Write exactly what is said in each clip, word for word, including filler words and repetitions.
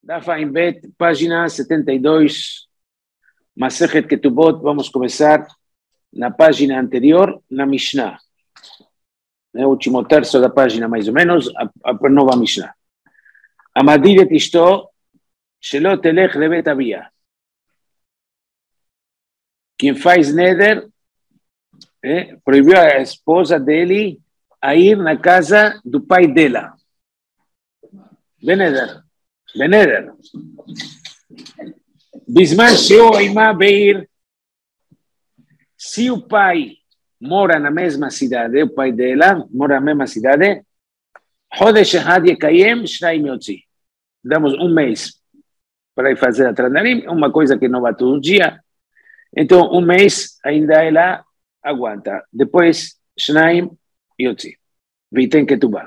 Daf Ayin Bet, página setenta y dos, Masechet Ketubot. Vamos a comenzar na página anterior, na Mishnah. No último terço da página, mais ou menos, a, a nova Mishnah. Amadir et ishto, shelo telech lebet avia. Quem faz neder, eh, proibiu a esposa dele a ir na casa do pai dela. Beneder. Beneder. Bisman sheu ima beir. Se o pai mora na mesma cidade, o pai dela mora na mesma cidade, Chodesh Echad Yekayem Shnaim Yotzi. Damos um mês para ir fazer a Trandarim, uma coisa que não vai todo dia. Então, um mês ainda ela aguenta. Depois, Shnaim Yotzi. Vitem Ketubah.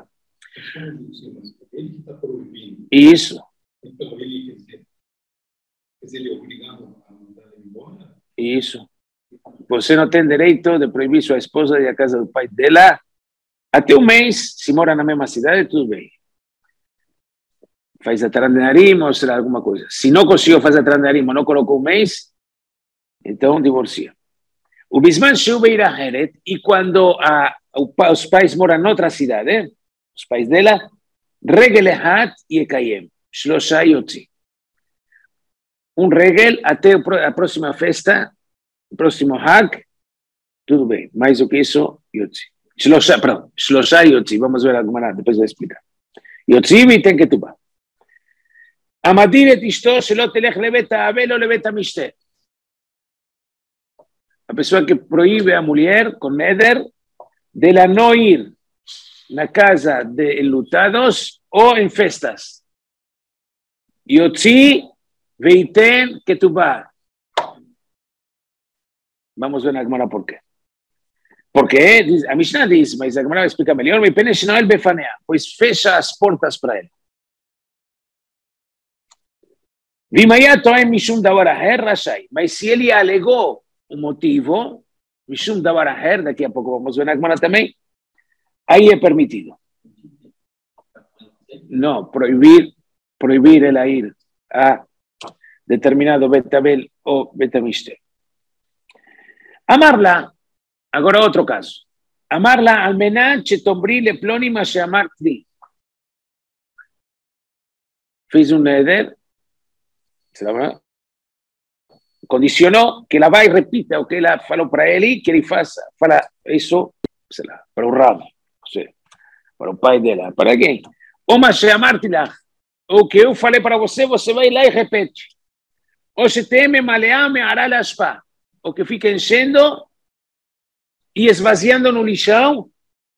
Isso. Então, ele, quer dizer, ele é obrigado a mandar ele embora? Isso. Você não tem direito de proibir sua esposa de ir à casa do pai dela até um mês. Se mora na mesma cidade, tudo bem. Faz a Trandarim ou será alguma coisa. Se não conseguiu fazer a Trandarim ou não colocou um mês, então divorcia. O Bisman Sheu ir a Heret, e quando a, os pais moram noutra cidade, os pais dela, Regel Echad Yekayem. Shlosha Yotzi. Um regel até a próxima festa, o próximo Hag, tudo bem. Mais do que isso, Yotzi. Shlosha, perdão, Shlosha Yotzi. Vamos ver alguma nada, depois vou explicar. Yotzi vitem ketubah. Amadir et ishto shelo telech lebet ha'avel o lebet ha'mishteh. A pessoa que proíbe a mulher com neder de ela não ir na casa de enlutados ou em festas. Yotzi veiten ketubah. Vamos ver na Gemara por quê. Porque a Mishnah diz, mas a Gemara explica melhor, pois fecha as portas para ele. Mas se ele alegou um motivo, Mishum davar aher, daqui a pouco vamos ver na Gemara também, aí é permitido. Não, proibir, proibir ela ir a determinado Betabel ou Betamishte. Amarla, agora outro caso. Amarla almenat chetombri leploni ma sheamarti. Fez um neder, condicionou que ela vai e repita o que ela falou para ele, que ele faça, fala isso, sei lá, para o rabo, para o pai dela, para quem? Ou ma sheamarti lá, o que eu falei para você, você vai lá e repete. Ou se teme malear me hará la aspa. O que fica enchendo e esvaziando no lixão.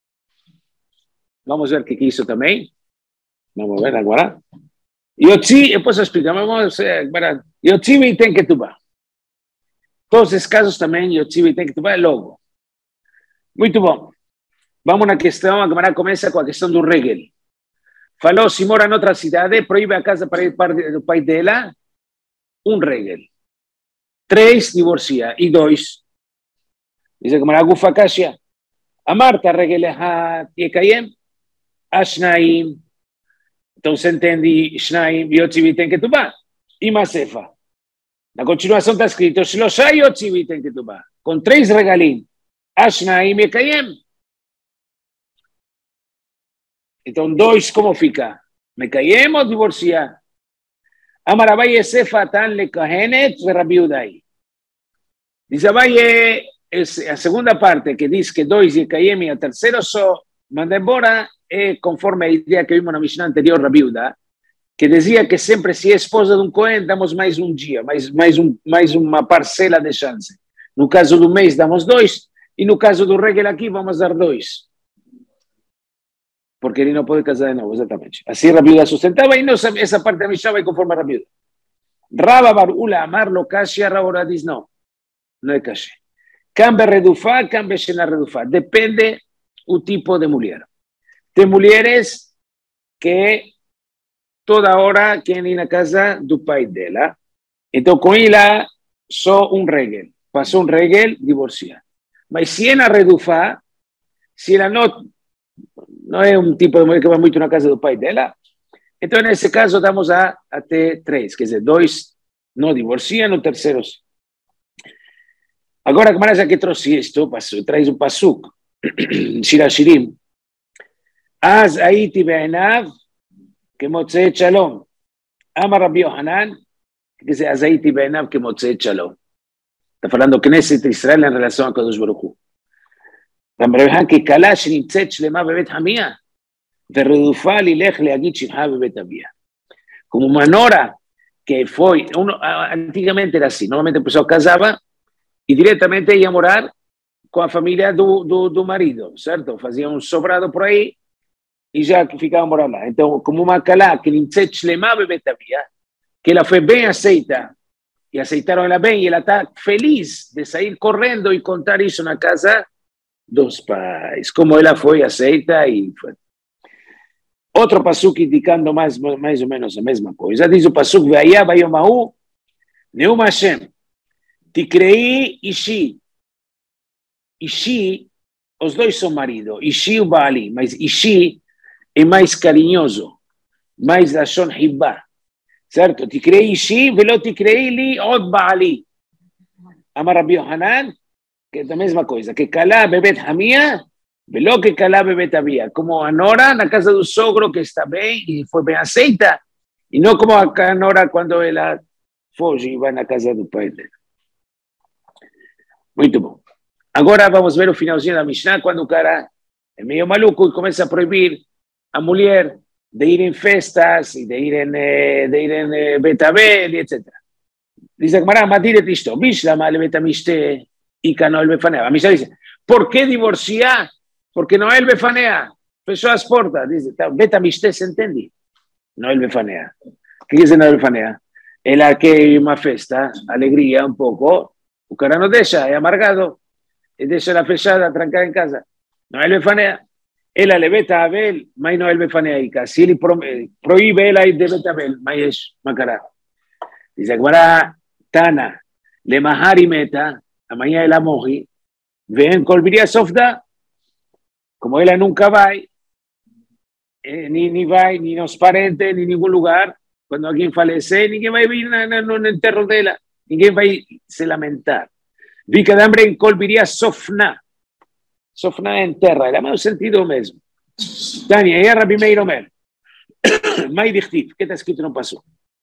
Vamos ver o que é isso também. Vamos ver agora. Yotzi, eu posso explicar, mas vamos ver. Yotzi tem que tubar. Todos esses casos também, Yotzi tem que tubar logo. Muito bom. Vamos na questão, a Gemara começa com a questão do regel. Falou, se mora em outra cidade, proíbe a casa para ir para o pai dela, um regel. Três, divorcia. E dois, diz a Gemara, Gufa Kashia, a Marta regel Echad Yekayem, a Shnaim. Então se entende, Shnaim, Yotzi vitem ketubah. E Masefa. Na continuação está escrito, Shlosha Yotzi vitem ketubah. Com três regalim, a Shnaim Yekayem. Então, dois, como fica? Mekayem ou divorcia? Amar Abaye Sefa tan lekahenet Rabbi Udai. Diz Abaye, a segunda parte que diz que dois Yekayem e a terceira só manda embora é conforme a ideia que vimos na Mishnah anterior, Rabbi Udai, que dizia que sempre se é esposa de um Cohen, damos mais um dia, mais, mais, um, mais uma parcela de chance. No caso do mês, damos dois, e no caso do regel aqui, vamos dar dois. Porque ele não pode casar de novo, exatamente. Assim Rabbi Udai sustentava, e não, essa parte da Mishnah vai conforme a Rabbi Udai. Rabba bar Ula amar lo kashia, Rabba diz não, não é kashia. Cambe redufá, cambe shena redufá. Depende o tipo de mulher. Tem mulheres que toda hora querem ir na casa do pai dela. Então, com ela, só um regel. Passou um regel, divorcia. Mas se ela redufá, se ela não, não é um tipo de mulher que vai muito na casa do pai dela, Então, nesse caso, damos a, até três, quer dizer, dois não divorciam, o terceiro sim. Agora, como já que trouxe isto, traz um pasuk, Shir Shirim, Az הייתי בעיניו כמוצאת שלום. אמר רבי יוחנן, que אז הייתי בעיניו כמוצאת שלום. Está falando Knesset Israel en relación a Kadosh Baruch Hu. רבי יוחנן ככלה שנמצאת שלמה בבית חמיה, ורדופה ללך להגיד שבחה בבית אביה. Como uma nora que foi, uno, antigamente era assim, normalmente a pessoa casava e diretamente ia morar com a família do, do, do marido, certo? Fazia um sobrado por aí e já ficava morando lá. Então, como uma calá que נמצאת שלמה בבית אביה, que ela foi bem aceita, e aceitaram ela bem, e ela está feliz de sair correndo e contar isso na casa dos pais, como ela foi aceita e foi. Outro pasuk indicando mais, mais ou menos a mesma coisa, diz o pasuk, והיה ביום ההוא, נאום השם, תקראי אישי. Ishi, os dois são marido, Ishi e o Baali, mas Ishi é mais carinhoso, mais lashon hibba, certo? Tikrei Ishi, velo tikrei li od Baali. Amar Rabbi Yohanan, que é a mesma coisa, que calá bebet hamia, velo que calá bebet avia, como a nora na casa do sogro que está bem e foi bem aceita, e não como a nora quando ela foge e vai na casa do pai dela. Muito bom. Agora vamos ver o finalzinho da Mishnah, quando o cara é meio maluco e começa a proibir a mulher de ir em festas, e de ir em, de ir em Betabel, etcétera. Diz a Gemara, Matiret isto, Bishlama le Betamishte y Cano el Befanea. A Mishnah dice, ¿por qué divorciar? Porque no el Befanea. Fechó as portas. Dice, Betamishte se entende. No el Befanea. ¿Qué dice no el Befanea? Ela que hay una festa, alegría un poco, o cara no deja, es amargado. E deixa ela fechada, trancada em casa. Não é Befanea. Ela le beta Abel, mas não é Befanea. Se ele proíbe ela de beta Abel, mas é macará. Diz agora, Tana, le mahari meta, amanhã ela morre, vem colbiria sofda, como ela nunca vai, eh, ni, ni vai, ni nos parentes, ni em nenhum lugar, quando alguém falecer, ninguém vai vir no, no enterro dela, ninguém vai se lamentar. Vi que hambre en colbiría sofna. Sofna en terra. Era más sentido mesmo. Tania, ya Rabbi Meir Omer. Mai dichtiv. ¿Qué está escrito en un paso?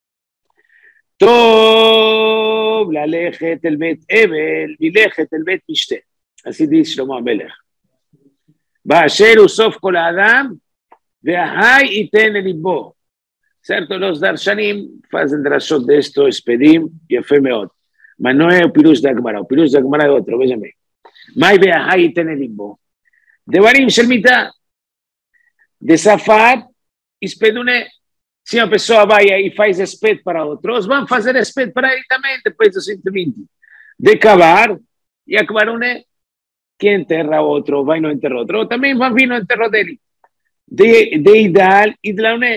Tov lalejet el bet Ebel, vilejet el bet Mishte. Así dice Shlomo Amelech. Ba'asher usof kol adam, ve'ahai iten el libo. Certo, los darshanim fazem drashot de esto, espedim, יפה מאוד. Mas não é o pirush da Gemara, o pirush da Gemara é outro, veja bem. Mai be'ahai ten elimbo. Devarim shelmita, de safar, espedune. Se uma pessoa vai e faz esped para outros, vão fazer esped para ele também, depois dos cento e vinte. De cavar, e acabar um que enterra outro, vai no enterro outro, também vão vir no enterro dele. De, de idal, idlaune.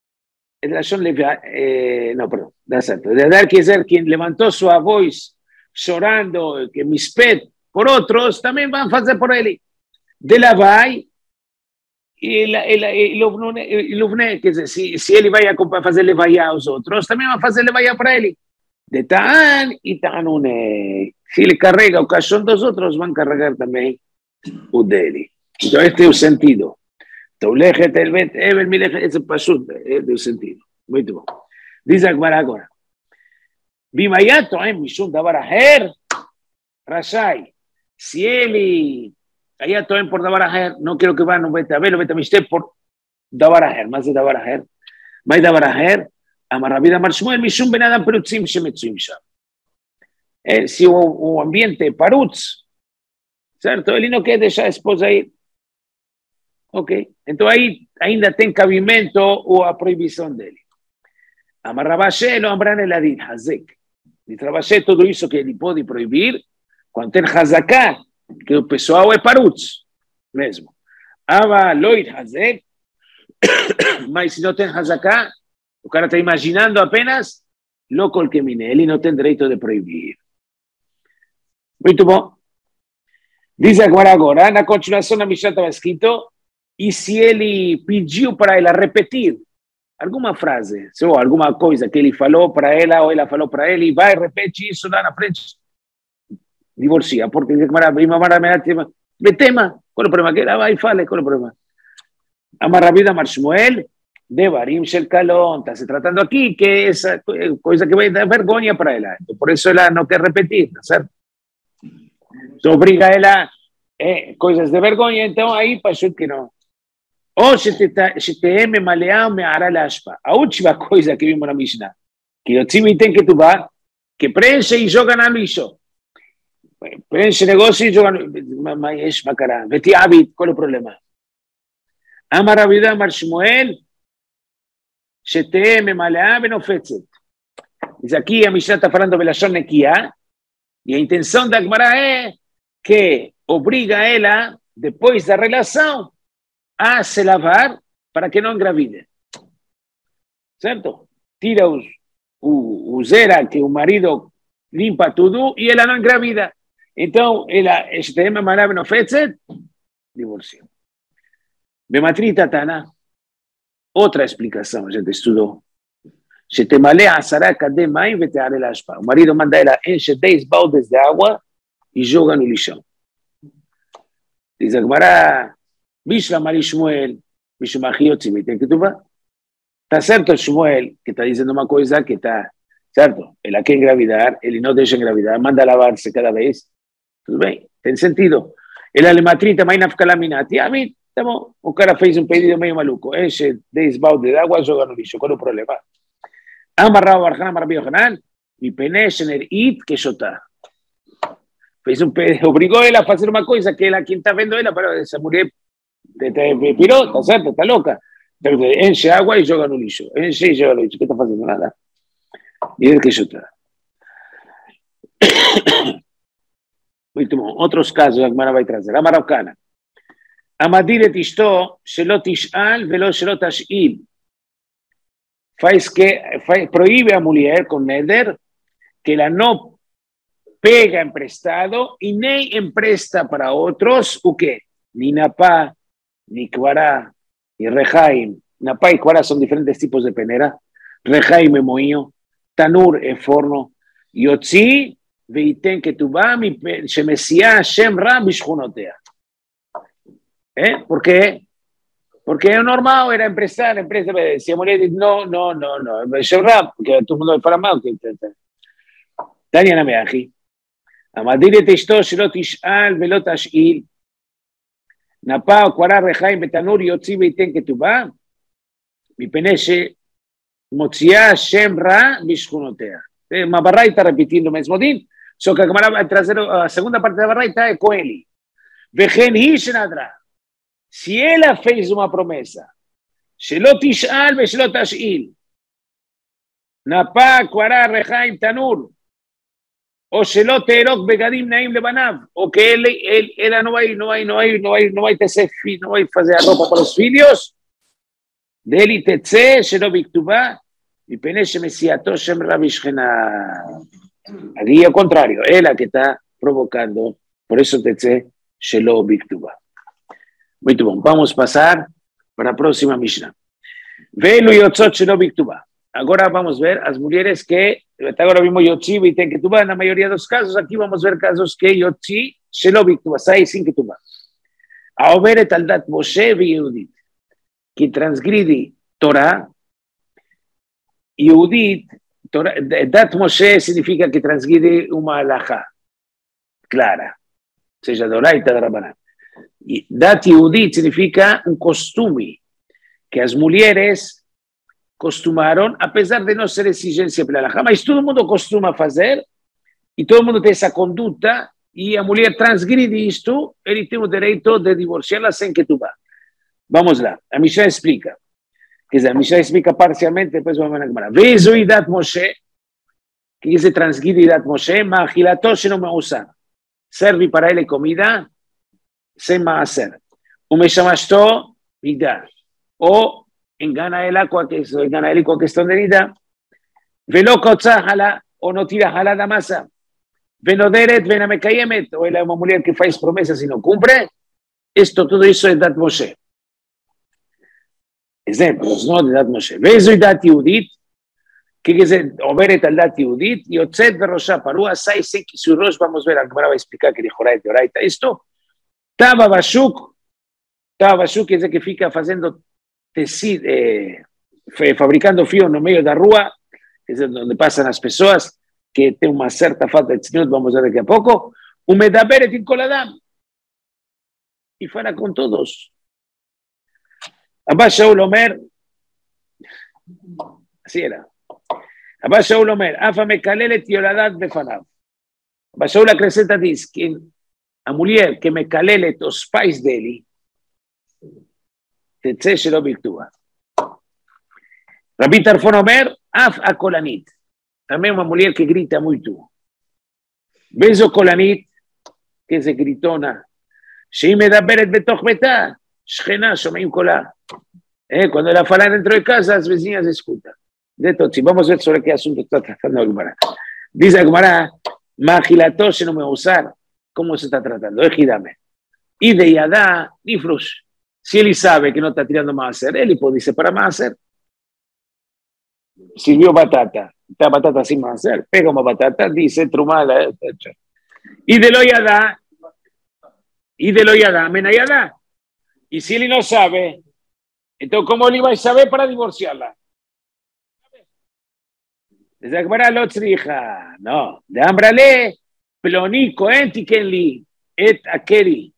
Eh, no, perdón, da certo. De dar que ser quien levantó su voz llorando, que mispet por otros, también van a hacer por él. De la vai, y l'uvne, que si, si él vaya a hacerle vaya a los otros, también van a hacerle vaya para él. De tan y tan une. Si le carrega o cachón dos otros, van a cargar también un de él. Entonces, este es el sentido. Taulejet el bet, Ebel milejet, esse pasut, é do sentido. Muito bom. Diz a Gemara agora. Bimayato, hein, mishum davar aher, rashai. Se ele, ayato, hein, por davar aher, não quero que vá no bet Abel, no bet Mishte, por davar aher, mas é davar aher. Mas davar aher, amarrabida marshmuel, mishum benadam perutzim shemetzuim sham. Se o, o ambiente é parutz, certo? Ele não quer deixar a esposa ir. Ok, então aí ainda tem cabimento ou a proibição dele. Amarrabashe não amran eladin, hazek. De trabalhar tudo isso que ele pode proibir, quando tem hazaká, que o pessoal é parutz, mesmo. Ava loit hazek, mas se não tem hazaká, o cara está imaginando apenas, lo colquemine, ele não tem direito de proibir. Muito bom. Diz agora, agora, na continuação da Mishnah estava escrito, e se ele pediu para ela repetir alguma frase, ou alguma coisa que ele falou para ela, ou ela falou para ele, e vai, repete isso lá na frente, divorcia, porque dice que mi mamá me tema, me tema, qual é o problema? Que ela vai e fale, qual é o problema? Amar Rabbi Amar Shmuel, de Barim Shel Kalon, está se tratando aqui que essa coisa que vai dar vergonha para ela, então, por isso ela não quer repetir, certo? Então obriga ela eh, coisas de vergonha, então aí passou que não. Ou se te memalear me hará laspa. A última coisa que vimos na Mishnah, que o time tem que tubar, que preenche e joga na lixo. Preenche negócio e joga no... Mas, macará, veti habit, qual é o problema? Amar Rabbi Amar Shmuel, se te memalear me nofetzet. Diz aqui, a Mishnah está falando de Belashon Nekiah, e a intenção da Gemara é que obriga ela, depois da relação, a se lavar para que não engravide. Certo? Tira os, o, o zera que o marido limpa tudo e ela não engravida. Então, ela, este mamá não fez, divorcia. Bematrita Tana, outra explicação, a gente estudou. Se te malea a saraca de mãe, vete a relaspa. O marido manda ela enche dez baldes de água e joga no lixão. Diz a Gemara, Bishla Mari Shmuel, Bishma Hiotzi, tem que tubar. Está certo, Shmuel, que está dizendo uma coisa que está certo. Ela quer engravidar, ele não deixa engravidar, manda lavar-se cada vez. Tudo bem, tem sentido. Ela le matrita, mas na fica laminati. A mim, tá bom. O cara fez um pedido meio maluco. Enche dez baldes de água, joga no lixo. Qual é o problema? Amarrao Barjana Marbi Yohanan, e Peneshener It que Shotá. Fez um pedido, obrigou ela a fazer uma coisa que ela, quem está vendo ela, para essa mulher. Te, te piró, está certo, está loca. Enche agua y joga no lixo. Enche y joga no lixo. ¿Qué está haciendo? Nada. Dice que eso está. Muito bom. Outros casos a Gemara vai trazer. A Marocana. Amadir et isto, shelo tish'al velo shelo tash'il. Faz que, faz, proíbe a mulher com neder que ela não pega emprestado e nem empresta para outros o quê? Ni napá, ni Kvará, ni Rehaim. Napá y Kvará son diferentes tipos de penera. Rehaim es moído, Tanur es forno. Yotzi, veiten que tu va, Shemesía, Shem Ra, Bishchunotea. ¿Eh? ¿Por qué? Porque es normal, era empresario, empresa, decía Moretti, no, no, no, no, Shem Ra, porque todo el mundo es para mal. Tania Nameaji. Amadir et esto, Shelo tish'al, velo tash'il. Napá, Kvará, Rehaim, Betanur, Yotzi, veiten que tu va, mi peneche, Motzia, Shem Ra, Bishchunotea. Uma barraita repetindo o mesmo din, só que a Gemara vai trazer a segunda parte da barraita é com ele. Vechen hishnadra. Se ela fez uma promessa, shelo tish'al ve shelo tash'il, napá, Kvará, Rehaim, Tanur, ou shelo teerok begadim naim lebanav, ou que ele, ele, ela não vai, não vai, não vai, não vai, não vai tecer, não vai fazer a roupa para os filhos, dele tecer, shelo biktubá, y peneche mesiato Shem Ra Bishchena. Aquí al contrario, es la que está provocando, por eso te sé Shelo Biktuba. Muy bien, vamos a pasar para la próxima Mishnah. Velo Yotzot Shelo Biktuba. Ahora vamos a ver las mujeres que, hasta ahora vimos Yotzi y Ten Ketubá, en la mayoría de los casos, aquí vamos a ver casos que Yotzi Shelo Biktuba, sai sin Ketubá. A ver et al dat Moshe y Yehudit, que transgridi Torah. Yehudit, dat Moshe significa que transgride uma halajá clara, seja doraita da Rabaná. Dat Yehudit significa um costume que as mulheres costumaram, apesar de não ser exigência pela halajá, mas todo mundo costuma fazer e todo mundo tem essa conduta e a mulher transgride isto, ele tem o direito de divorciá-la sem ketubá. Vamos lá, a Mishnah explica. Quer dizer, a Mishnah explica parcialmente, depois vamos ver na Gemara. Vezo idat Moshe, que diz transgride idat Moshe, machilato shelo me'usa. Serve para ele comida sem maaser. O meshamasto nida. Ou engana ela com a questão, engana ele com a questão de nida. Velo kotza hala, ou não tira hala da massa. Venoderet venamekayemet, ou ela é uma mulher que faz promessas e não cumpre. Isto, tudo isso é idat Moshe. זה, פרוזנות לדת משה. ואיזו דת יהודית? כי זה עוברת על דת יהודית, יוצאת בראשה פרוע, עשה עשה כיסוי ראש, vamos a ver, הגמרא explica que לכאורה es de oraita esto, estaba Bashuk, estaba Bashuk, que es el que fica haciendo tecido, eh, fabricando frío no medio de rúa, que es donde pasan las pessoas, que tiene una cierta falta de tzniut, vamos a ver que a poco, un medaberet in koladam, y fuera con todos. Abba Shaul Omer, así era. Abba Shaul Omer, Afa mekalelet yoladat befanav. Abba Shaul acrescenta, dice, que a mujer que mekalelet os pais deli, תצא שלא בכתובה. רבי טרפון אומר, אף הקולנית, también una mujer que grita mucho. באיזו קולנית, כאיזה גריטונה, שהיא מדברת בתוך ביתה, שכנה, שומעים קולה. Eh, cuando la falan dentro de casa, las vecinas escuchan. De todo, si vamos a ver sobre qué asunto está tratando Agmará. Dice Agmará, Majilató se no me va a usar. ¿Cómo se está tratando? Ejidame. Y de Yadá, ni frush. Si él sabe que no está tirando más a hacer, él puede dice para más hacer. Sirvió batata, está batata sin más hacer, pega una batata, dice trumala. Y de lo Yadá, y de lo Yadá, mena Yadá. Y si él no sabe, entonces, ¿cómo le iba a saber para divorciarla? Desde Agmará lo trija, no, de Ambrale, Ploni, Cohen, Tikenli, et Akeri.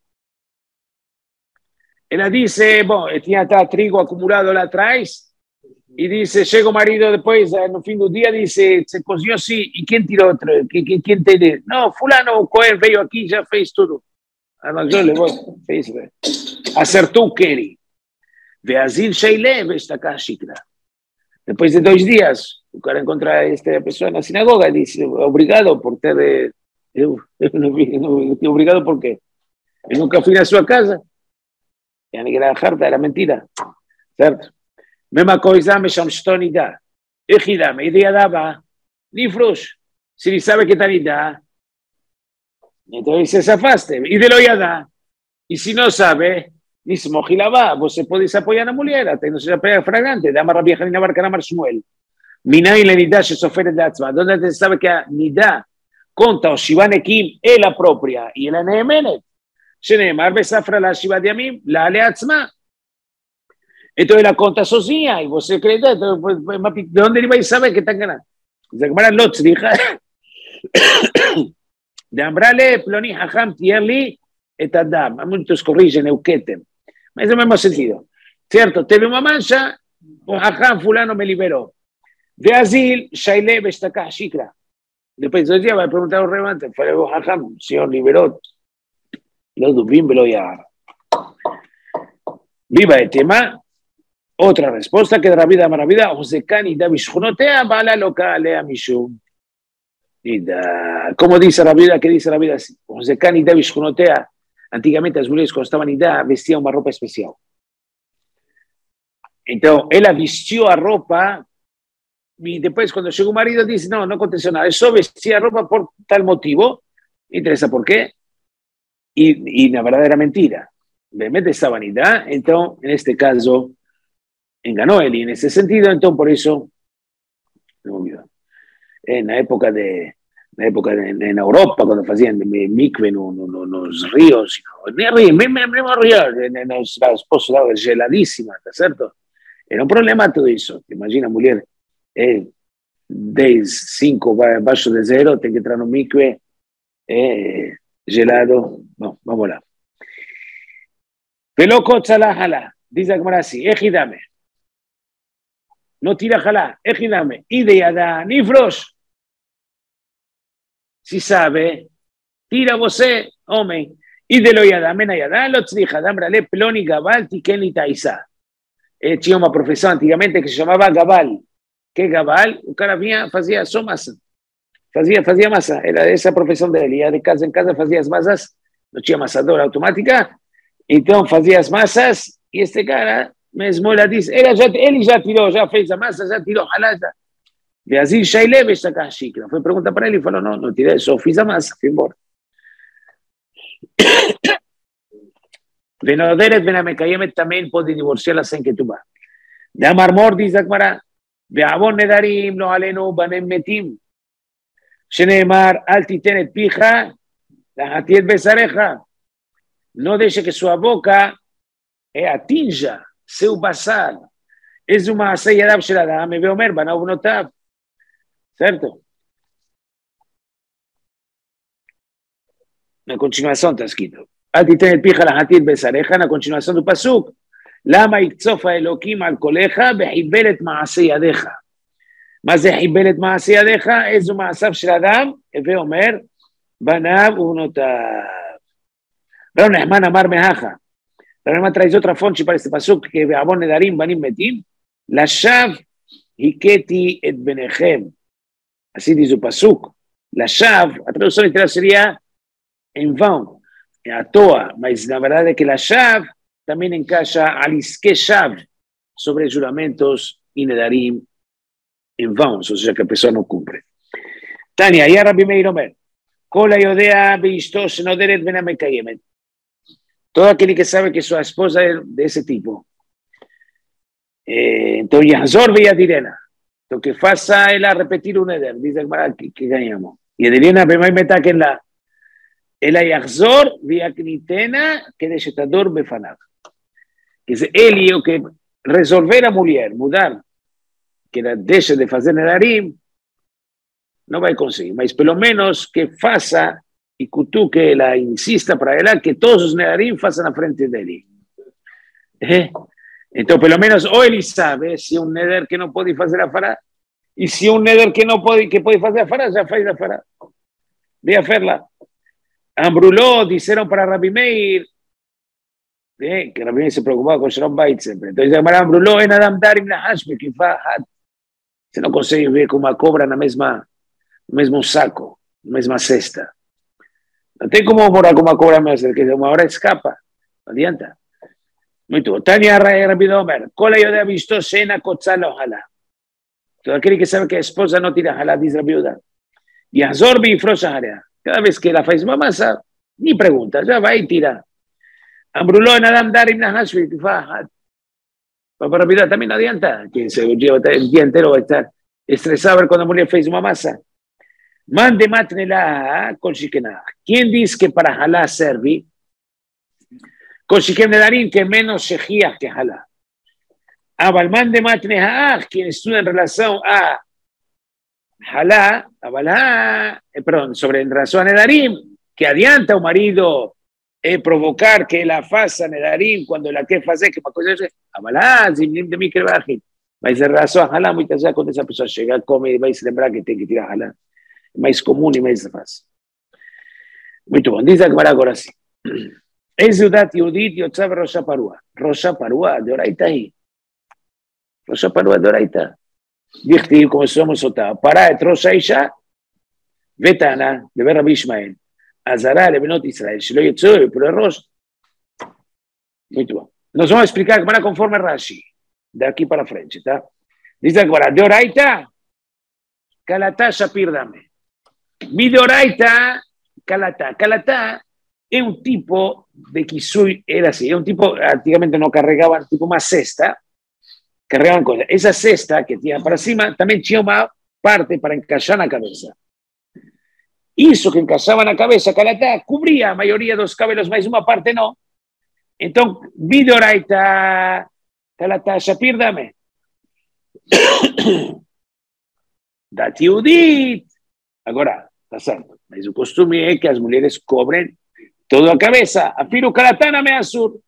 Ella dice, bueno, tenía trigo acumulado, la traes, y dice, llegó marido después, en el fin del día, dice, se coció así, ¿y quién tiró otro? ¿Quién, quién te No, fulano, Cohen, veio aquí, ya fez todo. Además, yo le voy, fez, acertó Keri. Veazil Sheile, Vestaká Shikra. Después de dos días, o cara encontra a esta persona en la sinagoga y dice, obrigado por ter... Eh, obrigado por qué? Él nunca fui a su casa. Ya ni que la jarta era mentira. ¿Cierto? Mema coisa me shamshtoni da. Ejida, me idea daba. Ni frush. Si ni sabe que tal da. Entonces se zafaste. Y de lo ya da. Y si no sabe... Dice, Mojilaba, vos se podéis apoyar a la mujer, no se apoya fragante, de Amar Rabbi Hanina Bar Kanamar Shmuel. Minay le nida se sofere de Atzma. ¿Dónde se sabe que nida conta o Shivan Ekim es la propia y la Nehemenet? Se Neemar besafra la Shiva de Amim, la Ale Atzma. Entonces la conta socia y vos se cree, ¿de dónde le vais a saber que están ganando? De Gemara Lotz, dija, de Ambrale, Ploni Hacham, Tierli, et Adam. Muchos corrigen, Euketem. Es el mismo sentido. ¿Cierto? Te veo una mancha, o Hajam fulano me liberó. De Azil, Shaile Bestaká Shikra. Después de dos días va a preguntar a un remate, fue el Hajam, señor liberó. Los dubim velo ya. Viva el tema. Otra respuesta que de la vida maravilla, Osekan y David Shkunotea, bala loca lea mishum. Y da, ¿cómo dice la vida? ¿Qué dice la vida? Osekan y David Shkunotea. Antiguamente las mujeres cuando estaban en edad vestían una ropa especial. Entonces, ella vistió a ropa y después cuando llegó un marido dice, no, no aconteció nada. Eso vestía ropa por tal motivo. Me interesa por qué. Y, y la verdad era mentira. Realmente estaba en edad. Entonces, en este caso, engañó él. Y en ese sentido, entonces, por eso, no me olvido. En la época de... En la época en, en Europa, cuando hacían mikve en los ríos, ni ríos, mismo ríos, en los pozos geladísimas, ¿está cierto? Era un problema todo eso. Te imaginas, mujer, eh, diez, cinco bajo de cero, tiene que entrar en un mikve eh, gelado. No, vamos lá. Peloco tzala jalá, dice Agmará así, ejidame. No tira jalá, ejidame. Y de yadá, ni frosh. Si sabe, tira vosé, hombre, y de lo yadá, mena yadá, lo tzrija, dambrale, ploni, gabal, tiken y taizá. Eh, tinha una profesión antiguamente que se llamaba gabal. ¿Qué gabal? Un cara venía, hacía su masa. Hacía, hacía masa, era esa profesión de él. Ya de casa en casa hacía masas, no tinha amasadora automática, entonces hacía masas, y este cara, mesmo la dice, él ya, él ya tiró, ya fez la masa, ya tiró, jalá, ya. De así, Shaile Bestaká Shikra. Fue pregunta para él y falou, no, no tiré eso, fiz a masa, fui embora. Venoderet Benamekayemet también puede divorciarla sin que tú vas. De Amarmor dice Akmara, Be'avon nedarim lo alenu banem metim. Sheneemar, al titenet pija, la hatiet besareja. No deje que su boca eh, atinja, seu basal. Es una aseyadab sheladam, me veo mer, van a unotab. ¿Cierto? Na continuación está escrito. Al titenet pija, la hatiet besareja, na continuación du pasuk. Lama ikzofa elokim al coleja, behibelet maaseyadeja. מה זה חיבל את מעשי ידיך? איזו מעשיו של אדם? הווה אומר, בניו ובנותיו. רב נחמן אמר מהכה, רב נחמן trae otra fonte para este pasuk, que בעוון נדרים בנים מתים, לשווא הכיתי את בניכם. así dice el pasuk, לשווא, la traducción literal sería en vão, a toa, mas la verdad es que la shav también encaixa al isque shav sobre juramentos y nedarim en vãos, o sea que a pessoa no cumple. Tania, ya Rabbi Meir Omer, Kola Yodea Beishto Shenoderet Ben Amekayemet. Todo aquel que sabe que su esposa es de ese tipo. Eh, entonces, Yazor veía Direna. Lo que faça ela repetir un eder, dice el que, que ganamos. Y Direna, Bemay Meta que la ela Yazor veía Knitena que de Shetador Befanab. Que es el que resolver a mujer, mudar. Que la deje de fazer nedarim, no va a conseguir, mas pelo menos que faça y Kutu que la insista para ella que todos los nedarim façam a frente de él. ¿Eh? Entonces, pelo menos, o él sabe si un neder que no puede hacer a fará, y si un neder que no puede, que puede hacer a fará, ya faz a fará. Ve a hacerla. Ambruló, dijeron para Rabbi Meir, ¿eh? Que Rabbi Meir se preocupaba con Shalom Bait siempre. Entonces, Ambruló en Adam Darim la Hashme, que fa se não consegue ver como a cobra na mesma, no mesmo saco, na mesma cesta. Não tem como morar como a cobra mesmo, que uma hora escapa, não adianta. Muito bom. Tania Rabbi Omer, Kola Yodea visto Shena Kotzala Ojalá. Todo aquele que sabe que a esposa não tira Jalá, diz Rabbi Yehuda. E Azor Bifrosa Harea. Cada vez que ela faz uma massa, ni pergunta, já vai e tira. Ambruló en Adam Darim Nahashvi, que fa para Rabbi Yehuda también no adianta, que se lleva el día entero va a estar estresado a ver cuando mujer fez una masa. Mande matnela con shikenah. ¿Quién dice que para jalá serví? Con shiken nedarim que menos shejía que jalá. Abal mande matneha, quien estudia en relación a jalá, abalá, eh, perdón, sobre en relación a nedarim, que adianta a un marido eh, provocar que la faça nedarim cuando la que fazer que uma coisa é abalá, zimnim de mim que baje, mas em relação a jalá muitas vezes quando essa pessoa chega come e vai se lembrar que tem que tirar jalá, é mais comum e mais fácil. Muito bom, diz agora agora sim. Eis Yudat Yudit Yotzav Rosha Parua, Rosha Parua de Oraita aí, Rosha Parua de Oraita. Dichti como somos otá, para et Rosha Isha, Vetana de ver Rabbi Ishmael. Azará le Benot Israel, si lo hizo por el rostro. Muy bien. Nos vamos a explicar para conforme Rashi, de aquí para frente, ¿está? Dice ahora, de Oraita, Calatá Shapir Dame. Mi de Oraita, Calatá. Calatá es un tipo de Kisui, era así, es un tipo, antiguamente no carregaban, tipo más cesta, carregaban cosas. Esa cesta que tenía para encima también tenía una parte para encajar la cabeza. Hizo que encaixaban a cabeza, Calatá, cubría a maioria dos cabelos, mas uma parte não. Então, Vidoraita, Calatá, Shapir, dame. Da Tiudit. Agora, tá certo. Mas o costume é que as mulheres cobrem toda a cabeça. Afiro Calatá na meia sur.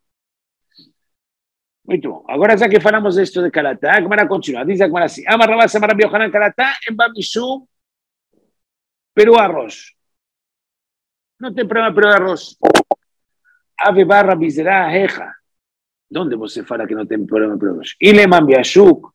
Muito bom. Agora, já que falamos disto de Calatá, a Gemara continua. Diz a Gemara assim: Amar Rabba Samar Rabbi Yohanan Calatá em Bamishum. Pero arroz. No tem problema, pero arroz. Ave barra bizerá jeja. ¿Dónde você fala que no tem problema, pero arroz? Ile man biashuk.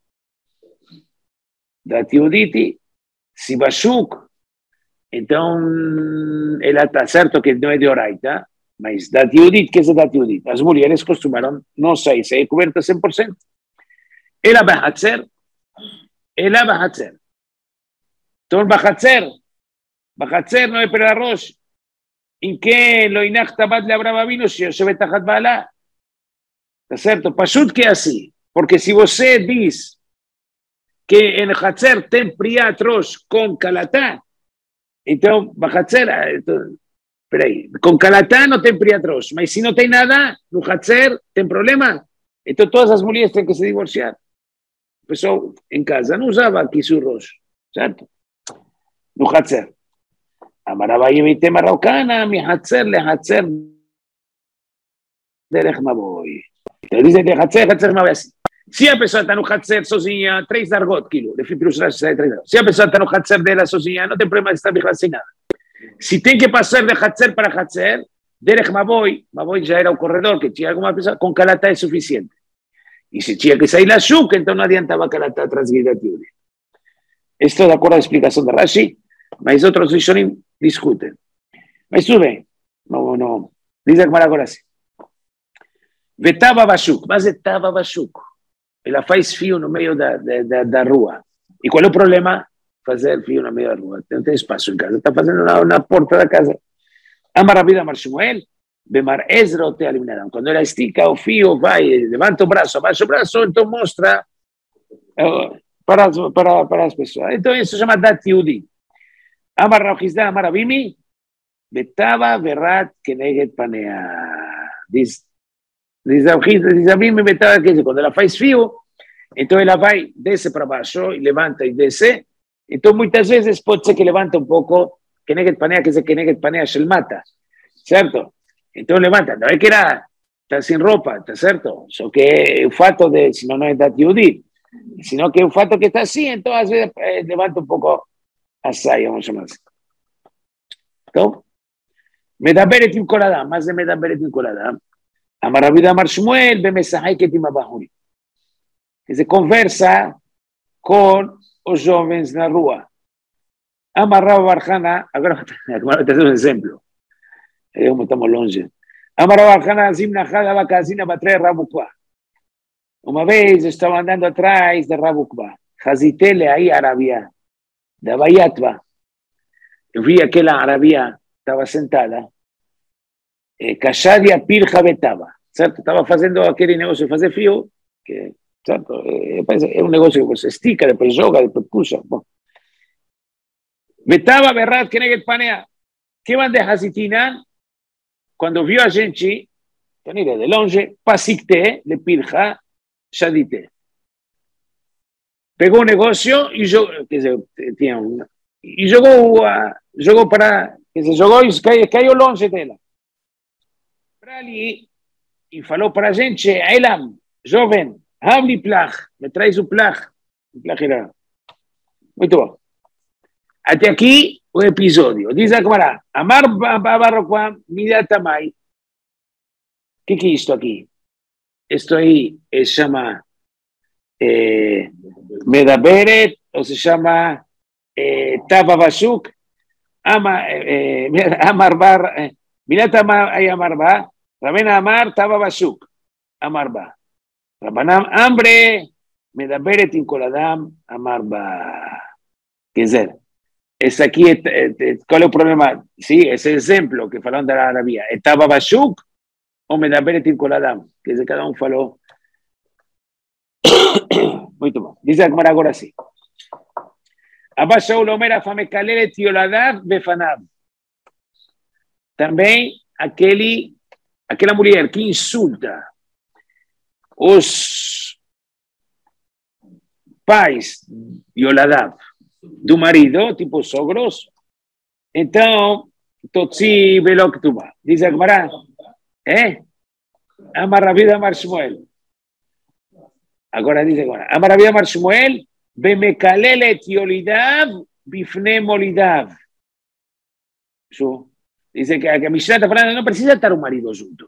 Da tiuditi. Si bashuk. Então, ela está certo que não é de oraita, mas da tiudit, que é da tiudit? As mulheres costumaram, não sei, ser cobertas cem por cento. Ela vai hatzer. Ela vai hatzer. Então, vai hatzer. Bajatzer no es para arroz. ¿En qué lo inacta bat le abraba vino si se ve tajat bala? ¿Está cierto? Pashut que así. Porque se você diz que em Hatzer tem priatros com calatá, então, Hatzer, então, peraí, com calatá não tem priatros, mas se não tem nada, no Hatzer tem problema, então todas as mulheres têm que se divorciar. O pessoal em casa não usava kisurros, certo? No Hatzer. Amarabai vite marocana, mi Hatzer le Hatzer derech maboi. Então dizem que Hatzer, Hatzer maboi assim. Se a pessoa está no Hatzer sozinha, três dargot, quilo, se a pessoa está no Hatzer dela sozinha, não tem problema de estar sem nada. Se tem que passar de Hatzer para Hatzer, derech maboi, maboi já era o corredor, que tinha alguma pessoa, com calatá é suficiente. E se tinha que sair a chuca, então não adiantava calatá transgredir a Tiuri. Estou de acordo com a explicação da Rashi, mas outros Rishonim discutem. Mas tudo bem. Não, não. Diz a Gemara agora assim. Vetava Bashuk. Mas etava Bashuk. Ela faz fio no meio da, da, da rua. E qual é o problema? Fazer fio no meio da rua. Não tem espaço em casa. Está fazendo na, na porta da casa. Amar Rabbi Amar Shmuel. Bemar Ezra te eliminaram. Quando ela estica o fio, vai, levanta o braço, abaixa o braço, então mostra uh, para, as, para, para as pessoas. Então isso se chama Dat Yehudi. Amar Rauchizda, Amar Abimi. Betava Verat Keneget Panea. Diz Diz Abimi, Betava, quer dizer, quando ela faz fio, então ela vai, desce para baixo, e levanta e desce. Então muitas vezes pode ser que levanta um pouco, Keneget Panea, quer dizer, Keneget Panea Shelmata, certo? Então levanta, não é que era, está sem roupa, está certo? Só que o fato de, se não, não é da Yehudi, sino que o fato que está assim, então às vezes eh, levanta um pouco a saia, vamos chamar assim. Então, Medaberet עם כל אדם, מה זה מדברת עם כל אדם? אמר רבי יהודה אמר שמואל ומשחקת עם הבחורים. זה conversa com os jovens na rua. Amar Rav bar Hana, agora vou trazer um exemplo. Eu estamos longe. Amar Rav bar Hana, Zim Nachad Abakazina Batre Rav Ukba. Uma vez estava andando atrás de Rav Ukba. Hazitele aí Arabia, da Bayatva. Eu vi aquela Arabia, estava sentada. Kashadia Pilcha Betava. Certo? Estava fazendo aquele negócio de fazer fio, que, certo? É um negócio que você estica, depois joga, depois puxa. Bom. Betava Berrat Keneget Panea. Que van de Hazitina, quando viu a gente, de longe, Pasikte, de Pilcha, Shadite. Pegou o negócio e jogou, quer dizer, tinha um, e jogou, uh, jogou para, quer dizer, jogou e caiu, caiu longe dela. Para ali, e falou para a gente, Elam, jovem, habli plach, me traz o plach. O plach era. Muito bom. Até aqui o episódio. Diz a Gemara, Amar Barroquam, Midatamai. O que, que é isto aqui? Isto aí se chama eh, Medaberet, ou se chama eh, Tava Bashuk, Ama, eh, Amar Bar, eh, Midatamai Amar Bar, Rabena Amar Tava Bashuk, Amar Bar. Rabanam Ambre, Medaberet Incoladam, Amar Bar. Quer dizer, esse aqui, qual é o problema? Sim, esse exemplo que falaram da Arabia, estava Bashuk ou Medaberet Incoladam? Quer dizer, cada um falou. Muito bom. Diz a Gemara agora assim. Abba Shaul Omer Afamekalelet Yoladav Befanav. Também aquele, aquela mulher que insulta os pais Yoladav do marido, tipo sogros, então, Totsi Veloktuba. Diz a Gemara, é? Amar Rabi Amar Shmuel. Agora diz agora, Amar Rabi Amar Shmuel, Bemekalelet Yolidav, Bifne Molidav. Diz que a Mishnah está falando, não precisa estar o marido junto.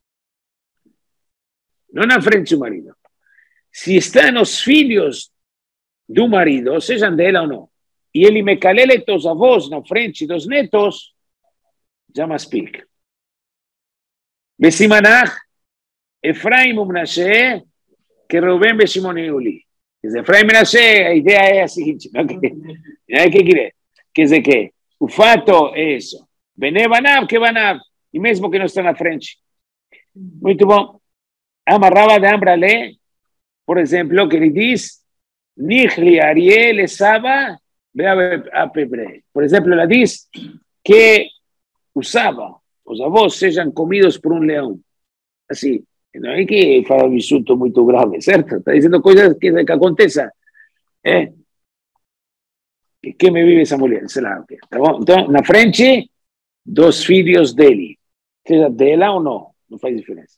Não na frente do marido. Se estão os filhos do marido, sejam dela ou não, e ele me calele os avós na frente dos netos, já me explica. Besimanach, Efraim e Menashe, que Reuben e Shimon e Yuli. Quer dizer, Efraim e Menashe, a ideia é a seguinte, não que, não é que quer, quer dizer que o fato é isso. Bene Banav, que Banav, e mesmo que não está na frente. Muito bom. Amarrava de Ambrale, por exemplo, que ele diz, Nihli Ariel Esaba, por exemplo, ela diz que usava, os avós sejam comidos por um leão. Assim, não é que fala um insulto muito grave, certo? Está dizendo coisas que, que aconteçam. É? Que, que me vive essa mulher, sei lá. Tá bom? Então, na frente, dos filhos dele. Seja dela ou não, não faz diferença.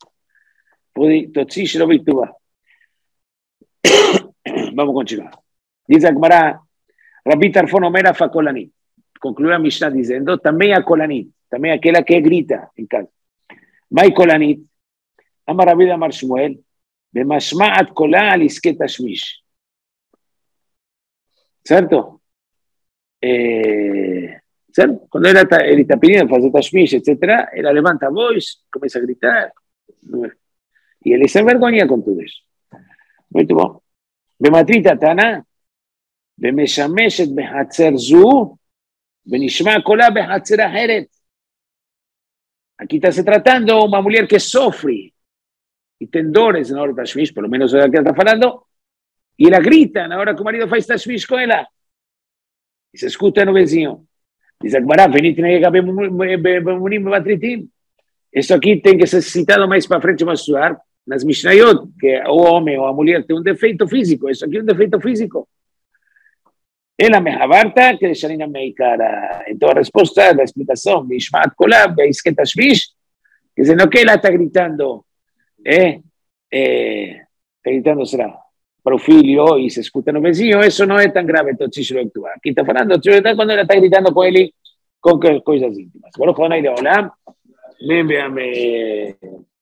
Vamos continuar. Diz a Gemara, Rabi Tarfon Omer fa Kolanit. Conclui a Mishnah dizendo, também a Kolanit, também aquela que grita em casa. Mai Kolanit, Amar Rabi Amar Shmuel, Bemashma'at Kola al Iske Tashmish. Certo? Eh, certo? Quando ele está, ele está pedindo fazer Tashmish, etcétera, ela levanta a voz, começa a gritar, e ele se envergonha com tudo isso. Muito bom. Bematrita Tana, Bemeshameshet Behatzer Zu, Benishma Kola Behatzer Aheret. Aqui está se tratando uma mulher que sofre e tem dores na hora da Tashmish, pelo menos é o que ela está falando, e ela grita na hora que o marido faz Tashmish com ela. E se escuta no vizinho. Diz a Gemara, venite nega bemunim bebatritim. Isso aqui tem que ser citado mais para frente, mais suar, nas Mishnayot, que o homem ou a mulher tem um defeito físico. Isso aqui é um defeito físico. Ela me abarta, que deixarina me cara. Então a resposta da explicação, Mishmat Kolab, Beisket Tashmish, que dizendo que ela está gritando, eh, eh, está gritando, será? Para o filho e se escuta no vizinho, isso não é tão grave, então Tishro actua. Aqui está falando, quando ela está gritando com ele, com coisas íntimas. Agora, quando ele olha, me, me, me,